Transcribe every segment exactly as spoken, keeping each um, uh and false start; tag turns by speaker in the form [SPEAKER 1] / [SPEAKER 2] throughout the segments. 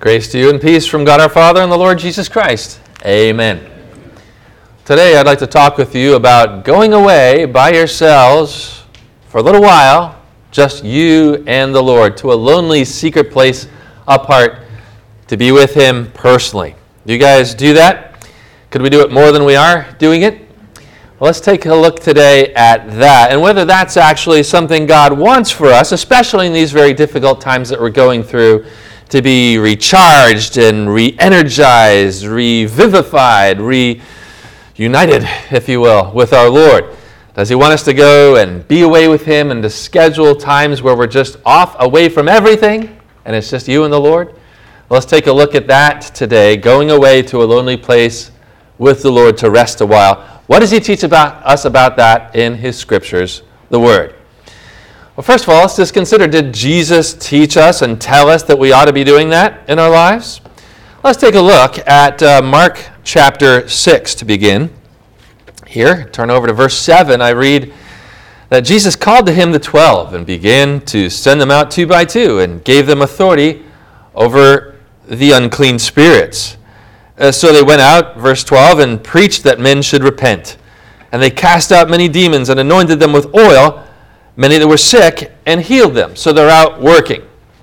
[SPEAKER 1] Grace to you and peace from God our Father and the Lord Jesus Christ. Amen. Today I'd like to talk with you about going away by yourselves for a little while, just you and the Lord, to a lonely secret place apart to be with Him personally. Do you guys do that? Could we do it more than we are doing it? Well, let's take a look today at that and whether that's actually something God wants for us, especially in these very difficult times that we're going through, to be recharged and re-energized, revivified, reunited, if you will, with our Lord. Does He want us to go and be away with Him and to schedule times where we're just off away from everything and it's just you and the Lord? Well, let's take a look at that today, going away to a lonely place with the Lord to rest a while. What does He teach about us about that in His Scriptures, the Word? Well, first of all, let's just consider, did Jesus teach us and tell us that we ought to be doing that in our lives? Let's take a look at uh, Mark chapter six to begin. Here, turn over to verse seven. I read that Jesus called to Him the twelve and began to send them out two by two and gave them authority over the unclean spirits. Uh, so they went out, verse twelve, and preached that men should repent. And they cast out many demons and anointed them with oil, many that were sick, and healed them. So they're out working.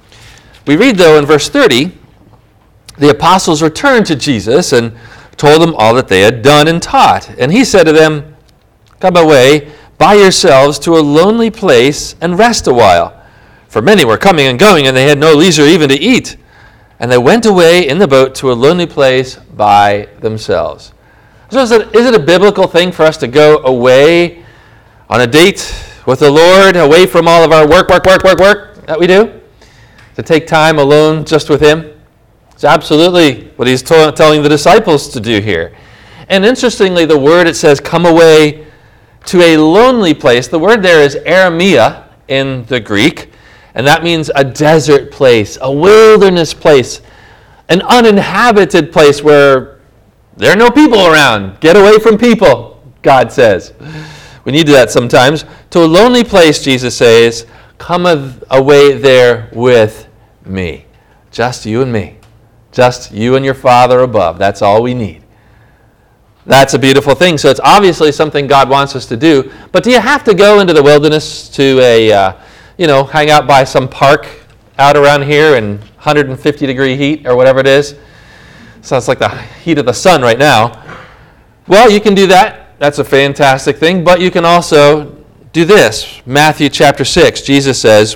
[SPEAKER 1] We read, though, in verse thirty, the apostles returned to Jesus and told him all that they had done and taught. And He said to them, "Come away by yourselves to a lonely place and rest a while. For many were coming and going, and they had no leisure even to eat. And they went away in the boat to a lonely place by themselves." So is it, is it a biblical thing for us to go away on a date with the Lord, away from all of our work, work, work, work, work that we do? To take time alone just with Him? It's absolutely what He's to- telling the disciples to do here. And interestingly, the word, it says, come away to a lonely place. The word there is eremia in the Greek. And that means a desert place, a wilderness place, an uninhabited place where there are no people around. Get away from people, God says. We need that sometimes. To a lonely place, Jesus says, come away there with me. Just you and me. Just you and your Father above. That's all we need. That's a beautiful thing. So it's obviously something God wants us to do. But do you have to go into the wilderness to a... Uh, you know, hang out by some park out around here in one hundred fifty degree heat or whatever it is? Sounds like the heat of the sun right now. Well, you can do that. That's a fantastic thing. But you can also do this. Matthew chapter six, Jesus says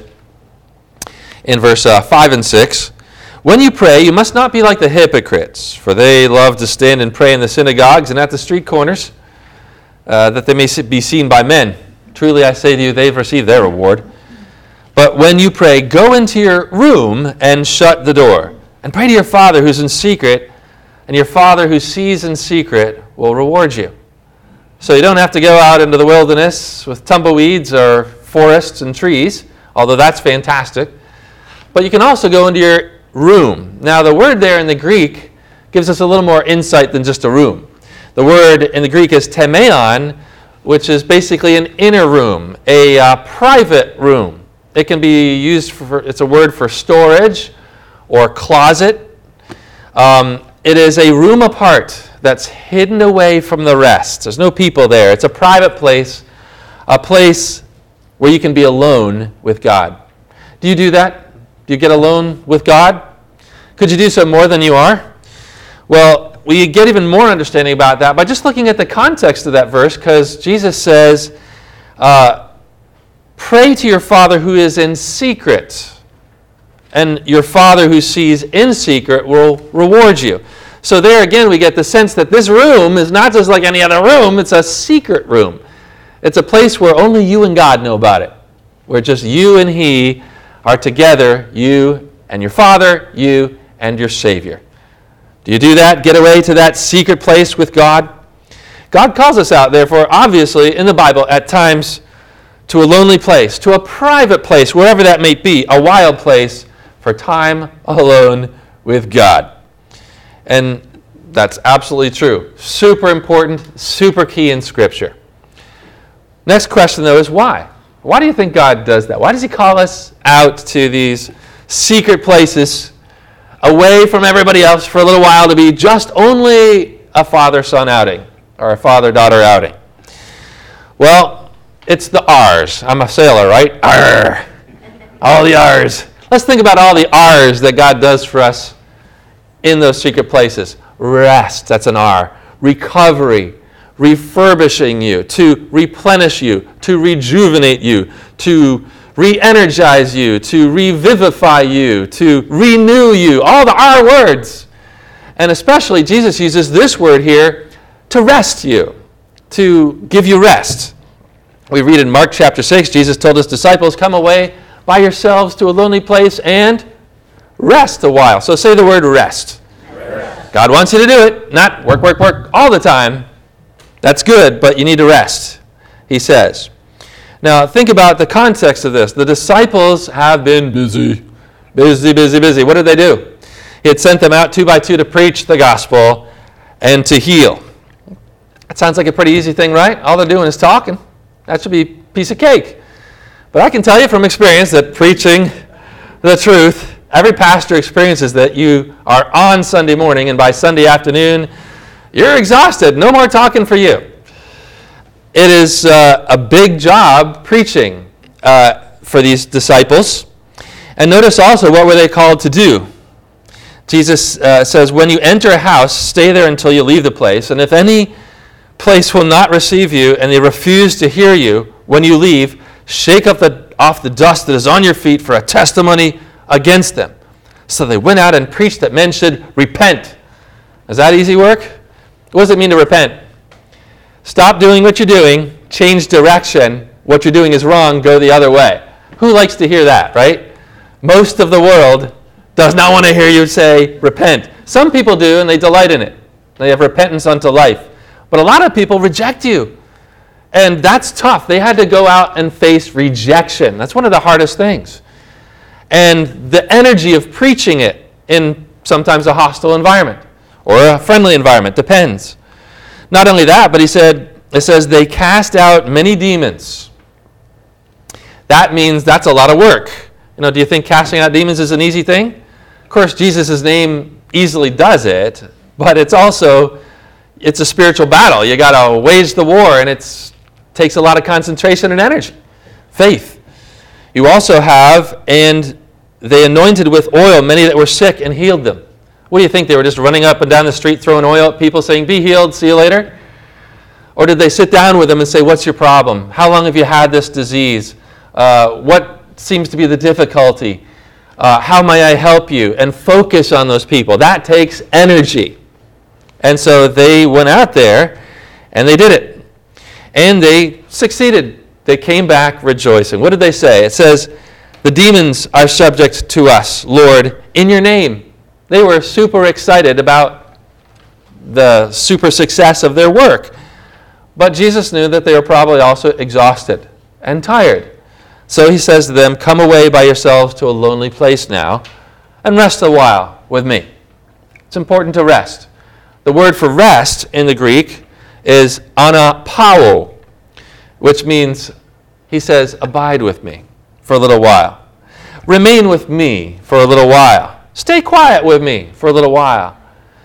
[SPEAKER 1] in verse uh, five and six, when you pray, you must not be like the hypocrites, for they love to stand and pray in the synagogues and at the street corners, uh, that they may be seen by men. Truly, I say to you, they've received their reward. But when you pray, go into your room and shut the door, and pray to your Father who's in secret, and your Father who sees in secret will reward you. So you don't have to go out into the wilderness with tumbleweeds or forests and trees, although that's fantastic. But you can also go into your room. Now, the word there in the Greek gives us a little more insight than just a room. The word in the Greek is temeon, which is basically an inner room, a uh, private room. It can be used for, it's a word for storage or closet. Um, it is a room apart that's hidden away from the rest. There's no people there. It's a private place, a place where you can be alone with God. Do you do that? Do you get alone with God? Could you do so more than you are? Well, we get even more understanding about that by just looking at the context of that verse, because Jesus says, uh, pray to your Father who is in secret, and your Father who sees in secret will reward you. So there again, we get the sense that this room is not just like any other room, it's a secret room. It's a place where only you and God know about it, where just you and He are together, you and your Father, you and your Savior. Do you do that? Get away to that secret place with God? God calls us out, therefore, obviously, in the Bible, at times, to a lonely place, to a private place, wherever that may be, a wild place for time alone with God. And that's absolutely true. Super important, super key in Scripture. Next question, though, is why? Why do you think God does that? Why does He call us out to these secret places away from everybody else for a little while to be just only a father-son outing or a father-daughter outing? Well, it's the R's. I'm a sailor, right? Arr. All the R's. Let's think about all the R's that God does for us in those secret places. Rest, that's an R. Recovery, refurbishing you, to replenish you, to rejuvenate you, to re-energize you, to revivify you, to renew you. All the R words. And especially Jesus uses this word here to rest you, to give you rest. We read in Mark chapter six, Jesus told his disciples, come away by yourselves to a lonely place and rest a while. So say the word rest. Rest. God wants you to do it, not work, work, work all the time. That's good, but you need to rest, he says. Now, think about the context of this. The disciples have been busy, busy, busy, busy. What did they do? He had sent them out two by two to preach the gospel and to heal. That sounds like a pretty easy thing, right? All they're doing is talking. That should be a piece of cake. But I can tell you from experience that preaching the truth, every pastor experiences that you are on Sunday morning, and by Sunday afternoon, you're exhausted. No more talking for you. It is uh, a big job preaching uh, for these disciples. And notice also, what were they called to do? Jesus uh, says, when you enter a house, stay there until you leave the place. And if any place will not receive you and they refuse to hear you when you leave, shake up the, off the dust that is on your feet for a testimony against them. So they went out and preached that men should repent. Is that easy work? What does it mean to repent? Stop doing what you're doing, change direction. What you're doing is wrong, go the other way. Who likes to hear that, right? Most of the world does not want to hear you say, repent. Some people do, and they delight in it. They have repentance unto life. But a lot of people reject you. And that's tough. They had to go out and face rejection. That's one of the hardest things. And the energy of preaching it in sometimes a hostile environment or a friendly environment, depends. Not only that, but he said, it says they cast out many demons. That means that's a lot of work. You know, do you think casting out demons is an easy thing? Of course, Jesus' name easily does it, but it's also, it's a spiritual battle. You got to wage the war, and it takes a lot of concentration and energy. Faith. You also have, and they anointed with oil many that were sick and healed them. What do you think? They were just running up and down the street throwing oil at people saying, be healed, see you later? Or did they sit down with them and say, what's your problem? How long have you had this disease? Uh, what seems to be the difficulty? Uh, how may I help you? And focus on those people. That takes energy. And so they went out there and they did it. And they succeeded. They came back rejoicing. What did they say? It says, the demons are subject to us, Lord, in your name. They were super excited about the super success of their work. But Jesus knew that they were probably also exhausted and tired. So he says to them, come away by yourselves to a lonely place now and rest a while with me. It's important to rest. The word for rest in the Greek is anapao, which means, he says, abide with me for a little while. Remain with me for a little while. Stay quiet with me for a little while.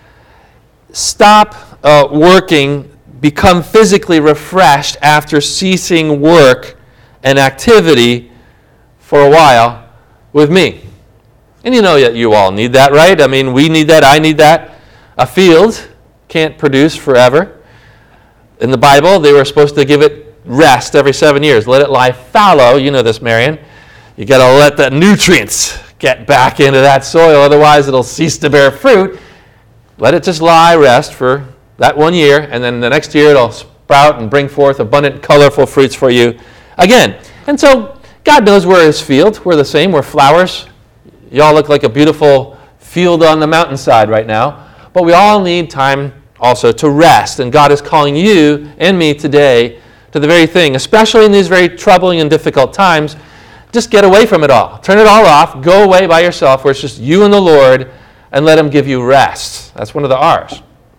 [SPEAKER 1] Stop uh, working. Become physically refreshed after ceasing work and activity for a while with me. And you know that you all need that, right? I mean, we need that. I need that. A field can't produce forever. In the Bible, they were supposed to give it rest every seven years. Let it lie fallow. You know this, Marion. You got to let the nutrients get back into that soil, otherwise it'll cease to bear fruit. Let it just lie, rest for that one year, and then the next year it'll sprout and bring forth abundant, colorful fruits for you again. And so God knows we're his field. We're the same. We're flowers. Y'all look like a beautiful field on the mountainside right now. But we all need time also to rest. And God is calling you and me today to the very thing, especially in these very troubling and difficult times. Just get away from it all. Turn it all off. Go away by yourself where it's just you and the Lord, and let him give you rest. That's one of the R's.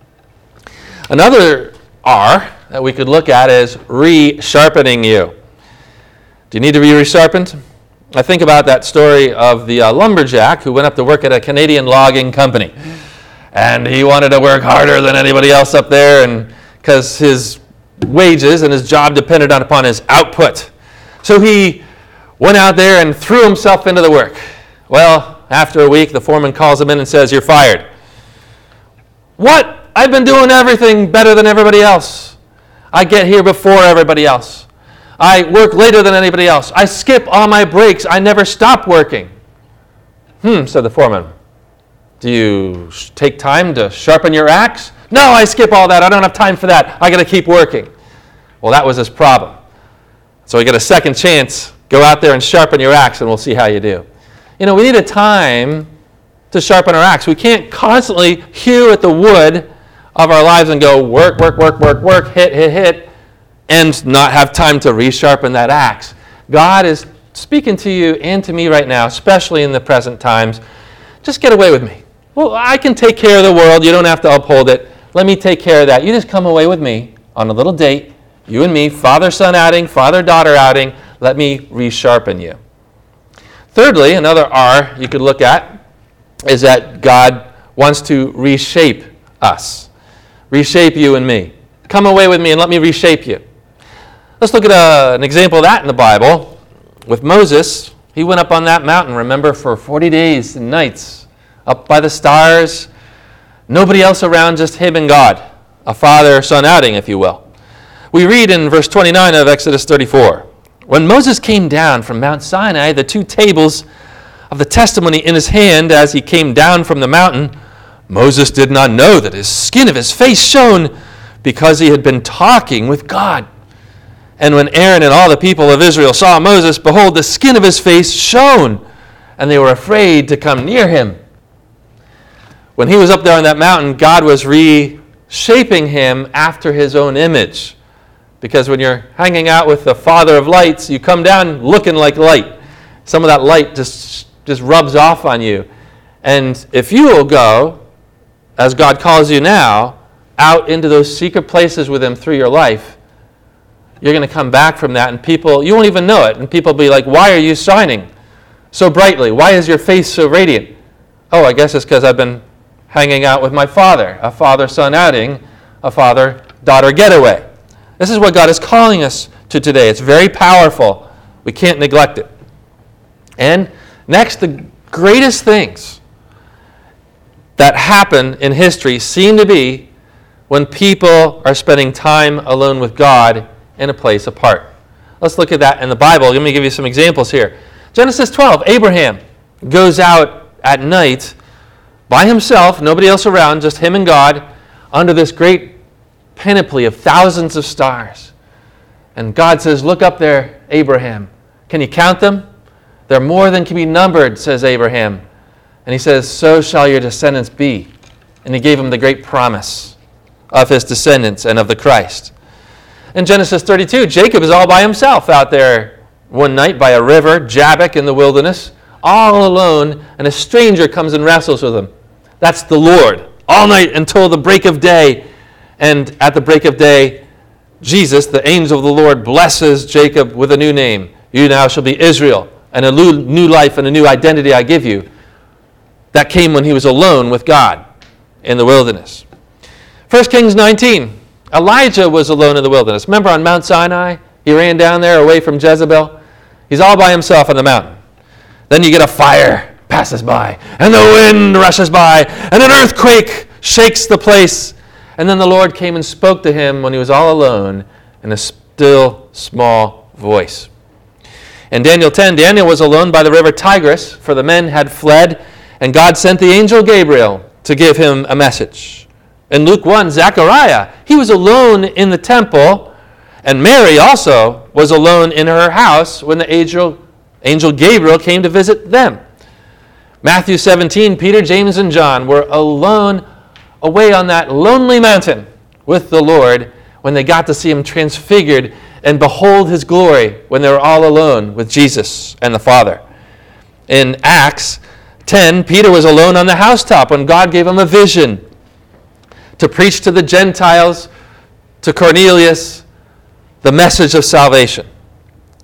[SPEAKER 1] Another R that we could look at is re-sharpening you. Do you need to be re-sharpened? I think about that story of the uh, lumberjack who went up to work at a Canadian logging company. And he wanted to work harder than anybody else up there, and because his wages and his job depended on upon his output. So he went out there and threw himself into the work. Well, after a week, the foreman calls him in and says, "You're fired." "What? I've been doing everything better than everybody else. I get here before everybody else. I work later than anybody else. I skip all my breaks. I never stop working." "Hmm," said the foreman. "Do you take time to sharpen your axe?" "No, I skip all that. I don't have time for that. I got to keep working." Well, that was his problem. So he got a second chance. Go out there and sharpen your axe, and we'll see how you do. You know, we need a time to sharpen our axe. We can't constantly hew at the wood of our lives and go work, work, work, work, work, hit, hit, hit, and not have time to resharpen that axe. God is speaking to you and to me right now, especially in the present times. Just get away with me. Well, I can take care of the world. You don't have to uphold it. Let me take care of that. You just come away with me on a little date, you and me, father-son outing, father-daughter outing. Let me resharpen you. Thirdly, another R you could look at is that God wants to reshape us. Reshape you and me. Come away with me and let me reshape you. Let's look at a, an example of that in the Bible. With Moses, he went up on that mountain, remember, for forty days and nights. Up by the stars, nobody else around, just him and God. A father-son outing, if you will. We read in verse twenty-nine of Exodus thirty-four, "When Moses came down from Mount Sinai, the two tables of the testimony in his hand as he came down from the mountain, Moses did not know that his skin of his face shone because he had been talking with God. And when Aaron and all the people of Israel saw Moses, behold, the skin of his face shone, and they were afraid to come near him." When he was up there on that mountain, God was reshaping him after his own image. Because when you're hanging out with the Father of lights, you come down looking like light. Some of that light just, just rubs off on you. And if you will go, as God calls you now, out into those secret places with him through your life, you're going to come back from that, and people, you won't even know it. And people will be like, "Why are you shining so brightly? Why is your face so radiant?" "Oh, I guess it's because I've been hanging out with my father," a father-son outing, a father-daughter getaway. This is what God is calling us to today. It's very powerful. We can't neglect it. And next, the greatest things that happen in history seem to be when people are spending time alone with God in a place apart. Let's look at that in the Bible. Let me give you some examples here. Genesis twelve, Abraham goes out at night by himself, nobody else around, just him and God, under this great panoply of thousands of stars. And God says, "Look up there, Abraham. Can you count them? They're more than can be numbered," says Abraham. And he says, "So shall your descendants be." And he gave him the great promise of his descendants and of the Christ. In Genesis thirty-two, Jacob is all by himself out there one night by a river, Jabbok in the wilderness, all alone, and a stranger comes and wrestles with him. That's the Lord, all night until the break of day. And at the break of day, Jesus, the angel of the Lord, blesses Jacob with a new name. "You now shall be Israel, and a new life and a new identity I give you." That came when he was alone with God in the wilderness. First Kings nineteen, Elijah was alone in the wilderness. Remember on Mount Sinai? He ran down there away from Jezebel. He's all by himself on the mountain. Then you get a fire passes by, and the wind rushes by, and an earthquake shakes the place. And then the Lord came and spoke to him when he was all alone in a still, small voice. In Daniel ten, Daniel was alone by the river Tigris, for the men had fled, and God sent the angel Gabriel to give him a message. In Luke one, Zechariah, he was alone in the temple, and Mary also was alone in her house when the angel, angel Gabriel came to visit them. Matthew seventeen, Peter, James, and John were alone away on that lonely mountain with the Lord when they got to see him transfigured and behold his glory when they were all alone with Jesus and the Father. In Acts ten, Peter was alone on the housetop when God gave him a vision to preach to the Gentiles, to Cornelius, the message of salvation.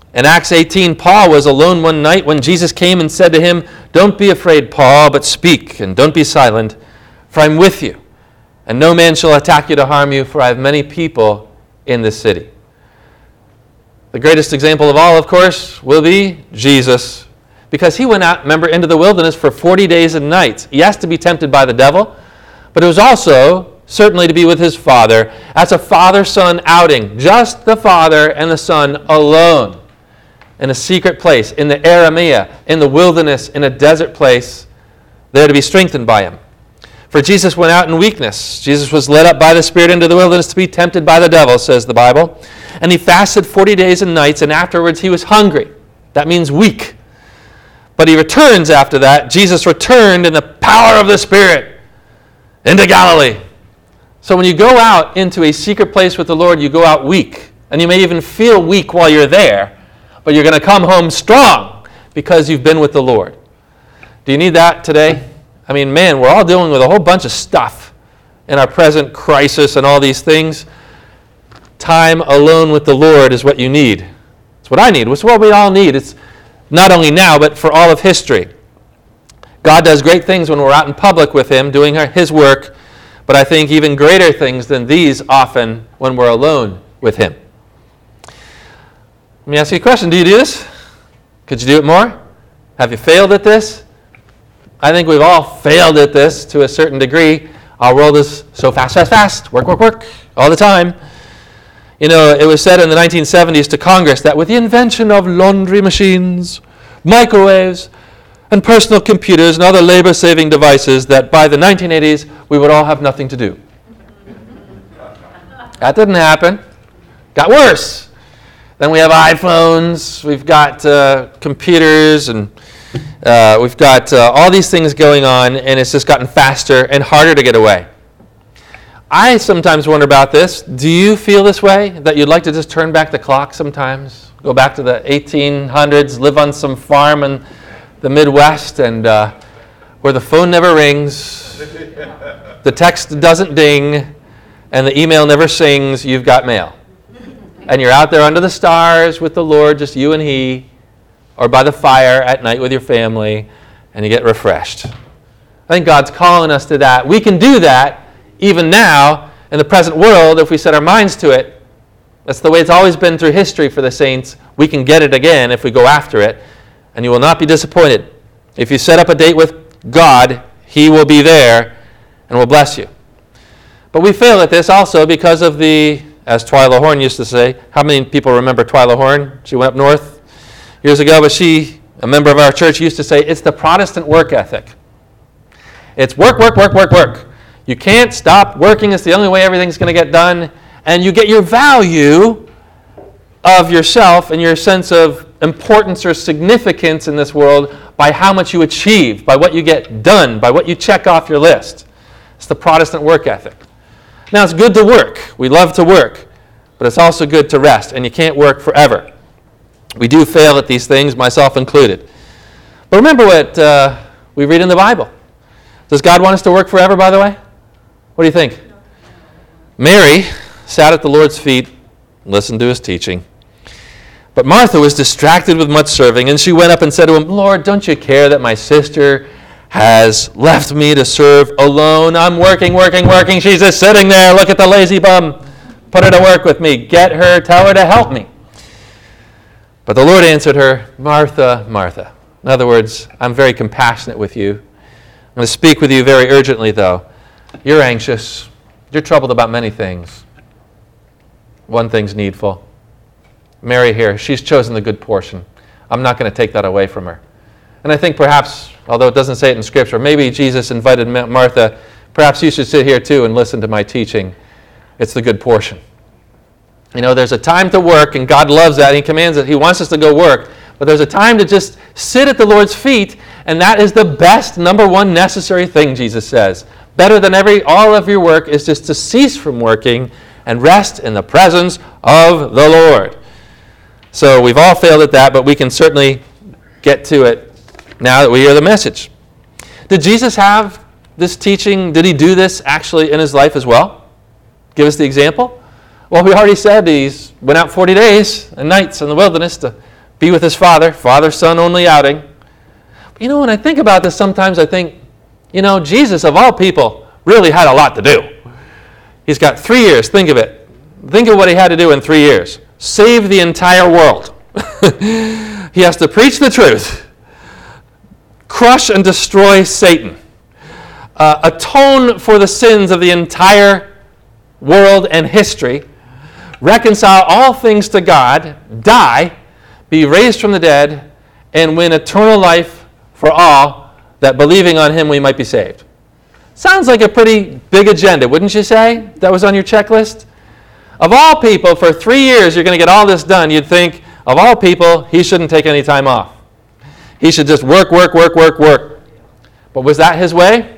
[SPEAKER 1] In Acts eighteen, Paul was alone one night when Jesus came and said to him, "Don't be afraid, Paul, but speak, and don't be silent, for I'm with you. And no man shall attack you to harm you, for I have many people in this city." The greatest example of all, of course, will be Jesus, because he went out, remember, into the wilderness for forty days and nights. He has to be tempted by the devil, but it was also certainly to be with his Father. That's a father-son outing, just the Father and the Son alone, in a secret place, in the Aramea, in the wilderness, in a desert place, there to be strengthened by him. For Jesus went out in weakness. Jesus was led up by the Spirit into the wilderness to be tempted by the devil, says the Bible. And he fasted forty days and nights, and afterwards he was hungry. That means weak. But he returns after that. Jesus returned in the power of the Spirit into Galilee. So when you go out into a secret place with the Lord, you go out weak. And you may even feel weak while you're there, but you're going to come home strong because you've been with the Lord. Do you need that today? I mean, man, we're all dealing with a whole bunch of stuff in our present crisis and all these things. Time alone with the Lord is what you need. It's what I need. It's what we all need. It's not only now, but for all of history. God does great things when we're out in public with him, doing his work, but I think even greater things than these often when we're alone with him. Let me ask you a question. Do you do this? Could you do it more? Have you failed at this? I think we've all failed at this to a certain degree. Our world is so fast, fast, fast. Work, work, work, all the time. You know, it was said in the nineteen seventies to Congress that with the invention of laundry machines, microwaves, and personal computers and other labor-saving devices, that by the nineteen eighties, we would all have nothing to do. That didn't happen. Got worse. Then we have iPhones, we've got uh, computers, and uh, we've got uh, all these things going on, and it's just gotten faster and harder to get away. I sometimes wonder about this. Do you feel this way, that you'd like to just turn back the clock sometimes? Go back to the eighteen hundreds, live on some farm in the Midwest, and uh, where the phone never rings, the text doesn't ding, and the email never sings, you've got mail. And you're out there under the stars with the Lord, just you and he, or by the fire at night with your family, and you get refreshed. I think God's calling us to that. We can do that even now in the present world if we set our minds to it. That's the way it's always been through history for the saints. We can get it again if we go after it, and you will not be disappointed. If you set up a date with God, he will be there and will bless you. But we fail at this also because of the, as Twyla Horn used to say, how many people remember Twyla Horn? She went up north years ago, but she, a member of our church, used to say, it's the Protestant work ethic. It's work, work, work, work, work. You can't stop working. It's the only way everything's going to get done. And you get your value of yourself and your sense of importance or significance in this world by how much you achieve, by what you get done, by what you check off your list. It's the Protestant work ethic. Now, it's good to work. We love to work. But it's also good to rest, and you can't work forever. We do fail at these things, myself included. But remember what uh, we read in the Bible. Does God want us to work forever, by the way? What do you think? Mary sat at the Lord's feet, listened to his teaching. But Martha was distracted with much serving, and she went up and said to him, Lord, don't you care that my sister has left me to serve alone? I'm working, working, working. She's just sitting there. Look at the lazy bum. Put her to work with me. Get her, tell her to help me. But the Lord answered her, Martha, Martha. In other words, I'm very compassionate with you. I'm going to speak with you very urgently, though. You're anxious. You're troubled about many things. One thing's needful. Mary here, she's chosen the good portion. I'm not going to take that away from her. And I think perhaps, although it doesn't say it in Scripture, maybe Jesus invited Martha, perhaps you should sit here too and listen to my teaching. It's the good portion. You know, there's a time to work, and God loves that. He commands it. He wants us to go work. But there's a time to just sit at the Lord's feet, and that is the best, number one necessary thing, Jesus says. Better than every all of your work is just to cease from working and rest in the presence of the Lord. So we've all failed at that, but we can certainly get to it now that we hear the message. Did Jesus have this teaching? Did he do this actually in his life as well? Give us the example. Well, we already said he went out forty days and nights in the wilderness to be with his Father, Father-Son only outing. But you know, when I think about this, sometimes I think, you know, Jesus, of all people, really had a lot to do. He's got three years, think of it. Think of what he had to do in three years. Save the entire world. He has to preach the truth, crush and destroy Satan, uh, atone for the sins of the entire world and history, reconcile all things to God, die, be raised from the dead, and win eternal life for all, that believing on him we might be saved. Sounds like a pretty big agenda, wouldn't you say? That was on your checklist? Of all people, for three years you're going to get all this done. You'd think, of all people, he shouldn't take any time off. He should just work, work, work, work, work. But was that his way?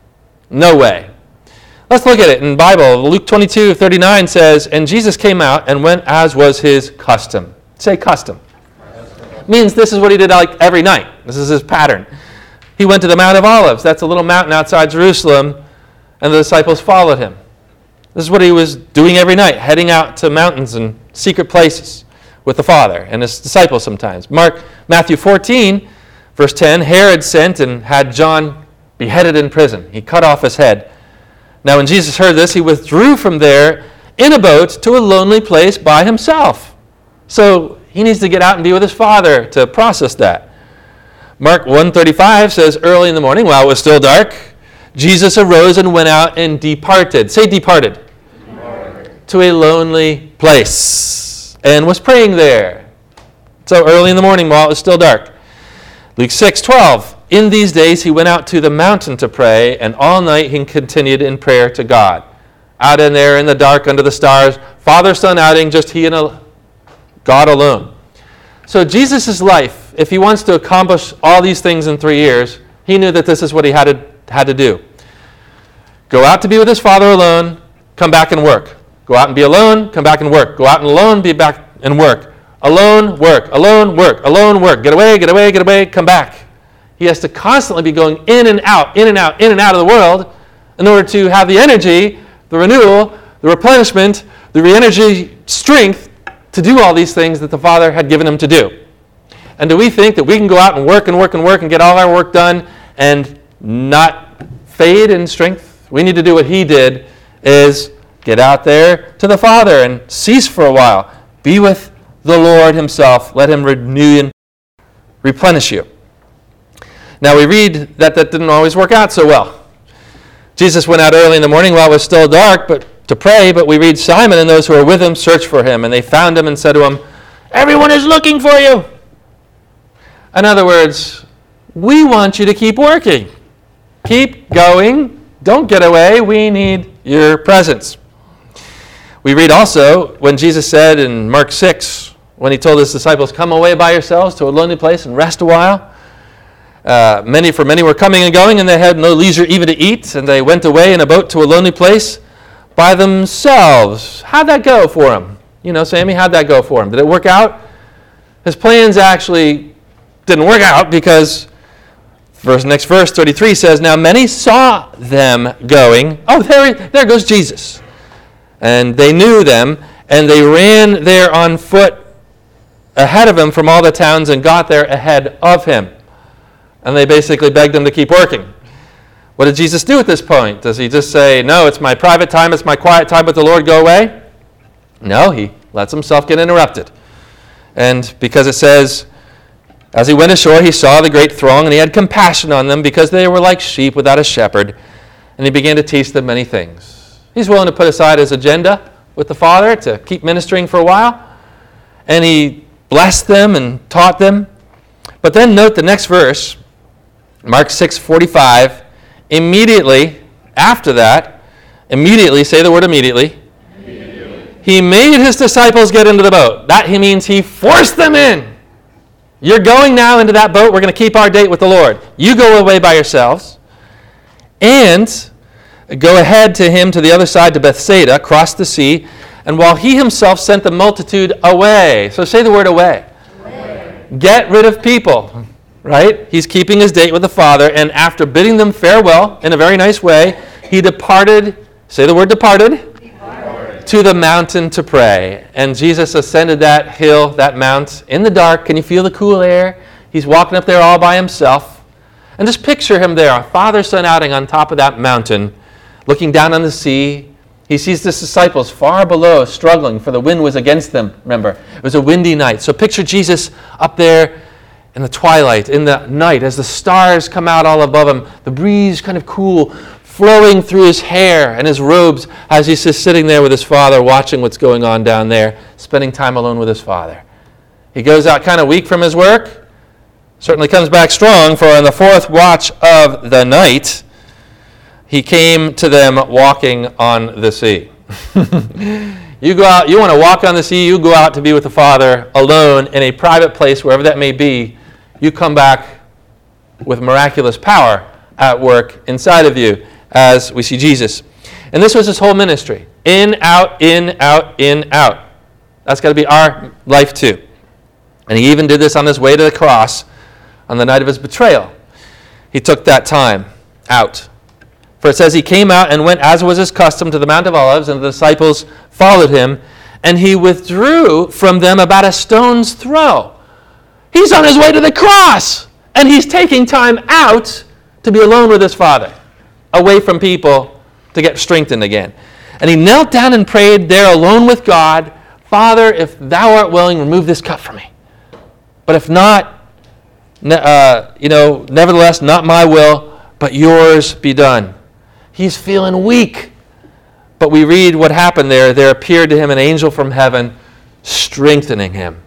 [SPEAKER 1] No way. Let's look at it in the Bible. Luke twenty-two thirty-nine says, and Jesus came out and went as was his custom. Say custom. Custom. Means this is what he did like every night. This is his pattern. He went to the Mount of Olives. That's a little mountain outside Jerusalem, and the disciples followed him. This is what he was doing every night, heading out to mountains and secret places with the Father and his disciples sometimes. Mark, Matthew fourteen, verse ten, Herod sent and had John beheaded in prison. He cut off his head. Now when Jesus heard this, he withdrew from there in a boat to a lonely place by himself. So he needs to get out and be with his Father to process that. Mark one thirty-five says, early in the morning, while it was still dark, Jesus arose and went out and departed. Say departed. Departed. To a lonely place, and was praying there. So early in the morning while it was still dark. Luke six twelve. In these days he went out to the mountain to pray, and all night he continued in prayer to God. Out in there in the dark under the stars, Father, Son outing, just he and a God alone. So Jesus' life, if he wants to accomplish all these things in three years, he knew that this is what he had to, had to do. Go out to be with his Father alone, come back and work. Go out and be alone, come back and work. Go out and alone, be back and work. Alone, work. Alone, work. Alone, work. Get away, get away, get away, come back. He has to constantly be going in and out, in and out, in and out of the world in order to have the energy, the renewal, the replenishment, the re-energy strength to do all these things that the Father had given him to do. And do we think that we can go out and work and work and work and get all our work done and not fade in strength? We need to do what he did, is get out there to the Father and cease for a while. Be with the Lord himself. Let him renew and replenish you. Now we read that that didn't always work out so well. Jesus went out early in the morning while it was still dark but to pray, but we read Simon and those who were with him searched for him, and they found him and said to him, everyone is looking for you. In other words, we want you to keep working. Keep going. Don't get away. We need your presence. We read also when Jesus said in Mark six, when he told his disciples, come away by yourselves to a lonely place and rest a while. Uh, many for many were coming and going, and they had no leisure even to eat, and they went away in a boat to a lonely place by themselves. How'd that go for him? You know, Sammy, how'd that go for him? Did it work out? His plans actually didn't work out because verse next verse thirty-three says, now many saw them going. Oh, there, there goes Jesus. And they knew them, and they ran there on foot ahead of him from all the towns and got there ahead of him. And they basically begged him to keep working. What did Jesus do at this point? Does he just say, no, it's my private time, it's my quiet time with the Lord, go away? No, he lets himself get interrupted. And because it says, as he went ashore, he saw the great throng, and he had compassion on them because they were like sheep without a shepherd. And he began to teach them many things. He's willing to put aside his agenda with the Father to keep ministering for a while. And he blessed them and taught them. But then note the next verse, Mark six forty-five. Immediately after that, immediately, say the word immediately, immediately, he made his disciples get into the boat. That he means he forced them in. You're going now into that boat. We're going to keep our date with the Lord. You go away by yourselves. And go ahead to him to the other side to Bethsaida, cross the sea, and while he himself sent the multitude away. So say the word away. Away. Get rid of people. Right? He's keeping his date with the Father, and after bidding them farewell in a very nice way, he departed, say the word departed, departed. to the mountain to pray. And Jesus ascended that hill, that mount, in the dark. Can you feel the cool air? He's walking up there all by himself. And just picture him there, a father-son outing on top of that mountain, looking down on the sea. He sees his disciples far below, struggling, for the wind was against them, remember. It was a windy night. So picture Jesus up there in the twilight, in the night, as the stars come out all above him, the breeze kind of cool, flowing through his hair and his robes as he's just sitting there with his Father, watching what's going on down there, spending time alone with his Father. He goes out kind of weak from his work, certainly comes back strong, for on the fourth watch of the night, he came to them walking on the sea. You go out, you want to walk on the sea, you go out to be with the Father alone in a private place, wherever that may be. You come back with miraculous power at work inside of you, as we see Jesus. And this was his whole ministry. In, out, in, out, in, out. That's got to be our life too. And he even did this on his way to the cross on the night of his betrayal. He took that time out. For it says he came out and went, as was his custom, to the Mount of Olives, and the disciples followed him, and he withdrew from them about a stone's throw. He's on his way to the cross, and he's taking time out to be alone with his Father, away from people, to get strengthened again. And he knelt down and prayed there alone with God, Father, if thou art willing, remove this cup from me. But if not, uh, you know, nevertheless, not my will, but yours be done. He's feeling weak. But we read what happened there. There appeared to him an angel from heaven, strengthening him.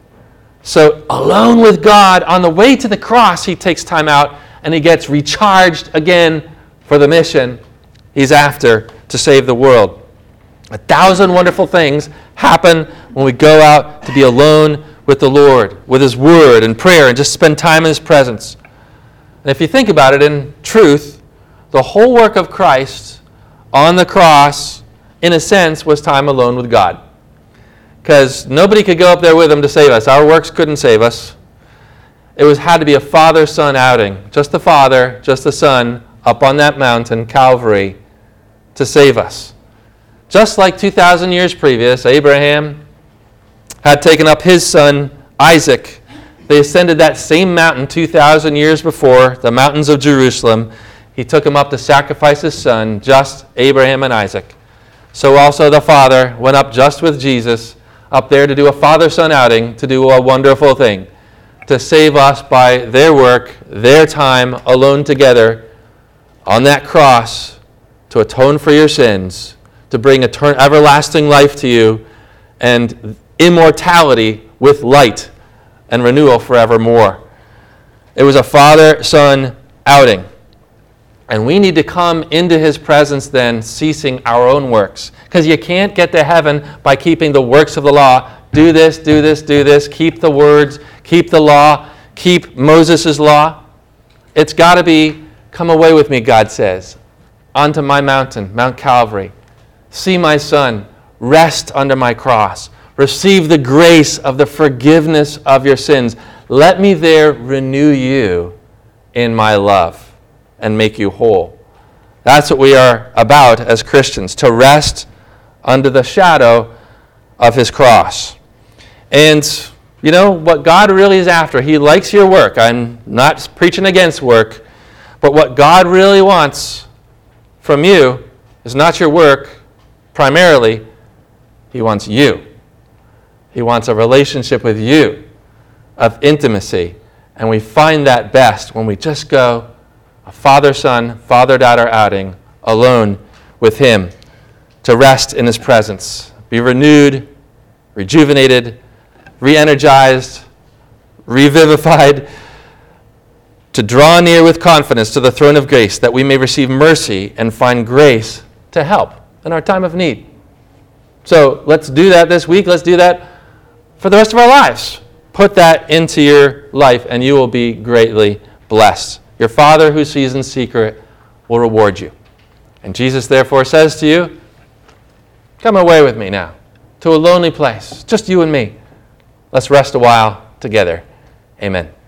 [SPEAKER 1] So alone with God, on the way to the cross, he takes time out and he gets recharged again for the mission he's after to save the world. A thousand wonderful things happen when we go out to be alone with the Lord, with his word and prayer, and just spend time in his presence. And if you think about it, in truth, the whole work of Christ on the cross, in a sense, was time alone with God. Because nobody could go up there with him to save us. Our works couldn't save us. It was had to be a father-son outing. Just the Father, just the Son, up on that mountain, Calvary, to save us. Just like two thousand years previous, Abraham had taken up his son, Isaac. They ascended that same mountain two thousand years before, the mountains of Jerusalem. He took him up to sacrifice his son, just Abraham and Isaac. So also the Father went up just with Jesus, up there to do a father-son outing, to do a wonderful thing, to save us by their work, their time, alone together, on that cross, to atone for your sins, to bring etern- everlasting life to you, and immortality with light and renewal forevermore. It was a father-son outing. And we need to come into his presence then, ceasing our own works. Because you can't get to heaven by keeping the works of the law. Do this, do this, do this. Keep the words, keep the law, keep Moses' law. It's got to be, come away with me, God says, onto my mountain, Mount Calvary. See my son, rest under my cross. Receive the grace of the forgiveness of your sins. Let me there renew you in my love and make you whole. That's what we are about as Christians, to rest under the shadow of his cross. And, you know, what God really is after, he likes your work. I'm not preaching against work, but what God really wants from you is not your work primarily. He wants you. He wants a relationship with you of intimacy. And we find that best when we just go a father-son, father-daughter outing, alone with him, to rest in his presence, be renewed, rejuvenated, re-energized, revivified, to draw near with confidence to the throne of grace, that we may receive mercy and find grace to help in our time of need. So let's do that this week. Let's do that for the rest of our lives. Put that into your life, and you will be greatly blessed. Your Father who sees in secret will reward you. And Jesus therefore says to you, come away with me now to a lonely place, just you and me. Let's rest a while together. Amen.